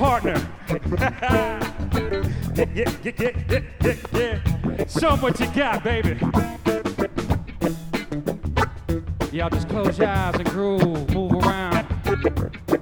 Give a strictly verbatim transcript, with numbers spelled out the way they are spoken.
partner. yeah, yeah, yeah, yeah, yeah, yeah. Show 'em what you got, baby. Y'all just close your eyes and groove, move around.